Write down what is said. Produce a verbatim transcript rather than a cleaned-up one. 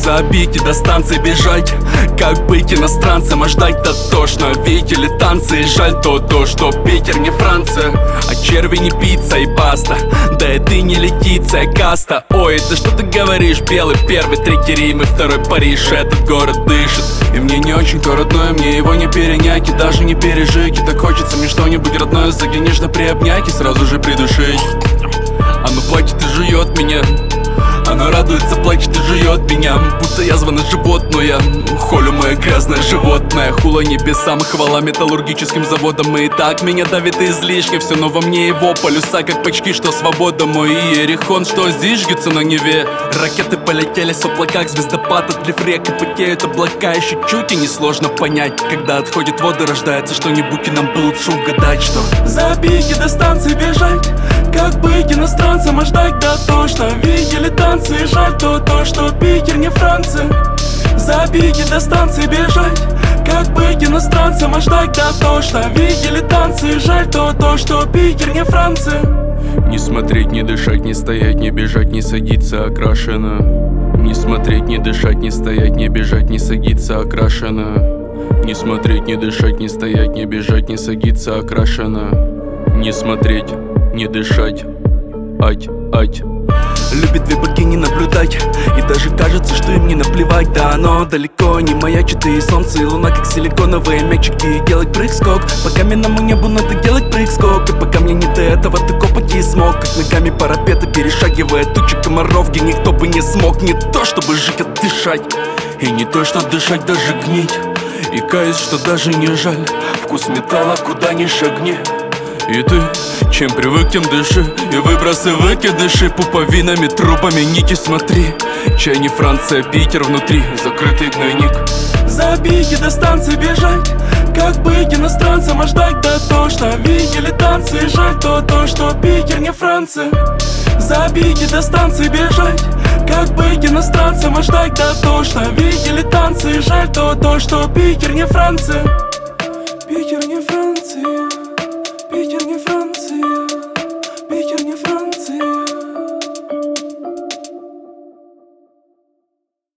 Забить и до станции бежать. Как быть иностранцем, а ждать-то тошно. Видели танцы, и жаль то, то, что Питер не Франция. А черви не пицца и баста. Да это и не Летиция, каста. Ой, да что ты говоришь, белый первый, третий Рим и второй Париж. Этот город дышит, и мне не очень родное, мне его не перенять и даже не пережить. И так хочется мне что-нибудь родное сзади нежно приобнять и сразу же придушить. Оно плачет и жует меня, оно радуется, плачет и жует меня. Будто язва на животное, холю мое грязное животное. Хула небесам, хвала металлургическим заводам. И так меня давит излишне, все, но во мне его полюса, как почки, что свобода. Мой Иерихон, что зижгется на Неве. Ракеты полетели с облаках, звездопад отлив рек и потеют облака. Еще чуть и несложно понять, когда отходят воды, рождается что-нибудь, и нам бы лучше угадать, что забить и до станции бежать. Как быть иностранцем, а ждать да тошно. Видели танцы, и жаль то, то, что Питер не Франция. Забить и до станции бежать. Как быть иностранцем, а ждать да тошно. Видели танцы, и жаль то, то, что Питер не Франция. Не смотреть, не дышать, не стоять, не бежать, не садиться, окрашено. Не смотреть, не дышать, не стоять, не бежать, не садиться, окрашено. Не смотреть, не дышать, не стоять, не бежать, не садиться, окрашено. Не смотреть, не дышать, ать, ать. Любит две богини наблюдать, и даже кажется, что им не наплевать. Да оно далеко не маячит, и солнце, и луна, как силиконовые мячики. И делать прыг-скок, по каменному небу надо делать прыг-скок. И пока мне не до этого, ты копать не смог. Как ногами парапета перешагивая тучи комаров, где никто бы не смог. Не то, чтобы жить, а дышать. И не то, что дышать, даже гнить. И каюсь, что даже не жаль. Вкус металла, куда ни шагни. И ты, чем привык, тем дыши. И выбросы, выкидыши пуповинами, трубами нити. Смотри, чай не Франция, Питер внутри, закрытый гнойник. Забить и до станции бежать. Как быть иностранцем, а ждать да тошно. Видели танцы, и жаль то, то, что Питер не Франция. Забить и до станции бежать. Как быть иностранцем, а ждать да тошно. Видели танцы, и жаль то, то, что Питер не Франция. Питер не Франция.